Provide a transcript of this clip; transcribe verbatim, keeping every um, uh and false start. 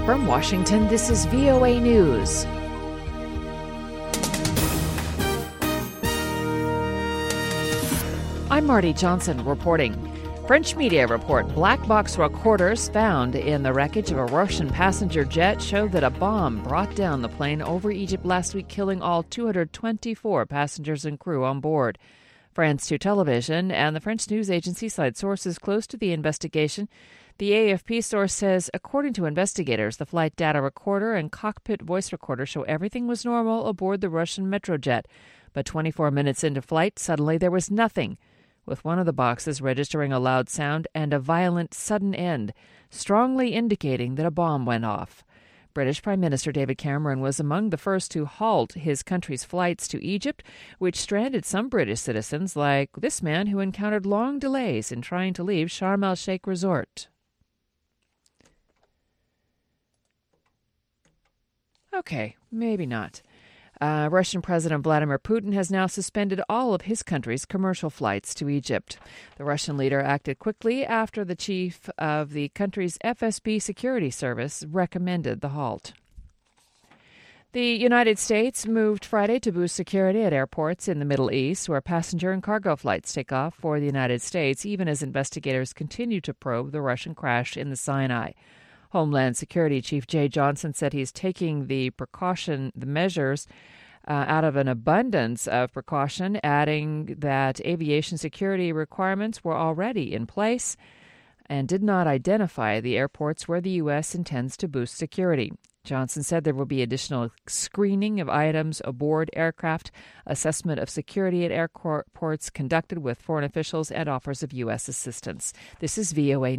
From Washington, this is V O A News. I'm Marty Johnson reporting. French media report black box recorders found in the wreckage of a Russian passenger jet show that a bomb brought down the plane over Egypt last week, killing all two hundred twenty-four passengers and crew on board. France two Television and the French news agency cite sources close to the investigation. The A F P source says, according to investigators, the flight data recorder and cockpit voice recorder show everything was normal aboard the Russian Metrojet. But twenty-four minutes into flight, suddenly there was nothing, with one of the boxes registering a loud sound and a violent sudden end, strongly indicating that a bomb went off. British Prime Minister David Cameron was among the first to halt his country's flights to Egypt, which stranded some British citizens, like this man who encountered long delays in trying to leave Sharm el-Sheikh Resort. Okay, maybe not. Uh, Russian President Vladimir Putin has now suspended all of his country's commercial flights to Egypt. The Russian leader acted quickly after the chief of the country's F S B security service recommended the halt. The United States moved Friday to boost security at airports in the Middle East, where passenger and cargo flights take off for the United States, even as investigators continue to probe the Russian crash in the Sinai. Homeland Security Chief Jay Johnson said he's taking the precaution, the measures uh, out of an abundance of precaution, adding that aviation security requirements were already in place and did not identify the airports where the U S intends to boost security. Johnson said there will be additional screening of items aboard aircraft, assessment of security at airports conducted with foreign officials, and offers of U S assistance. This is V O A.